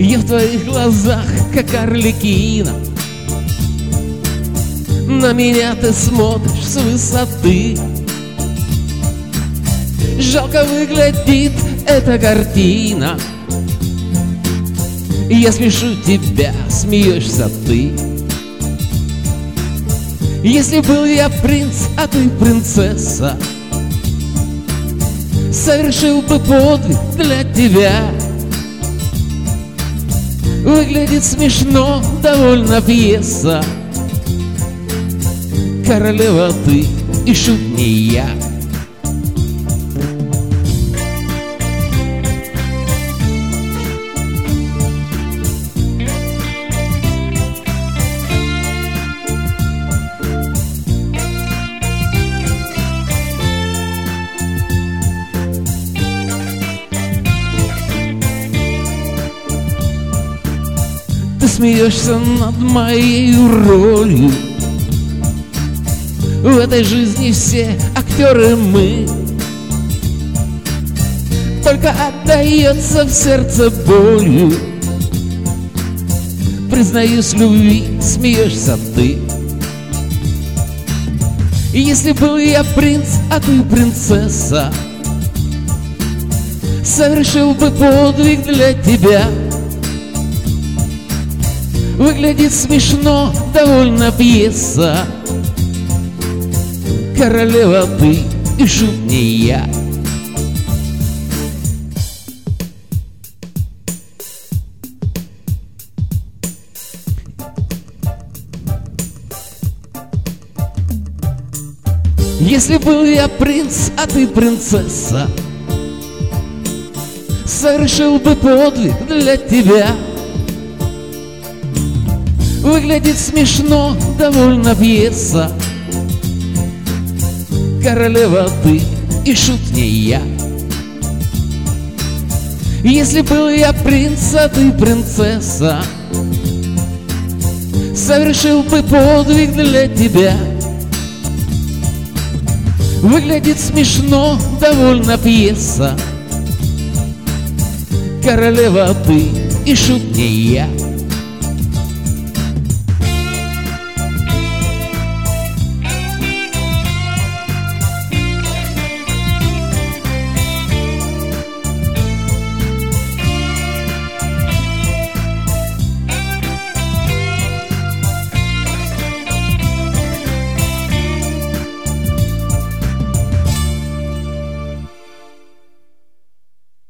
Я в твоих глазах, как Арлекино. На меня ты смотришь с высоты. Жалко выглядит эта картина. Я смешу тебя, смеешься ты. Если был я принц, а ты принцесса, совершил бы подвиг для тебя. Выглядит смешно, довольно пьеса. Королева ты и шут не я. Ты смеешься над моей ролью. В этой жизни все актеры мы. Только отдается в сердце болью. Признаюсь, любви смеешься ты. Если был я принц, а ты принцесса, совершил бы подвиг для тебя. Выглядит смешно, довольно пьеса. Королева ты и шут не я. Если был я принц, а ты принцесса, совершил бы подвиг для тебя. Выглядит смешно, довольно пьеса. Королева ты и шут не я. Если был я принц, а ты принцесса, совершил бы подвиг для тебя. Выглядит смешно, довольно пьеса. Королева ты и шут не я.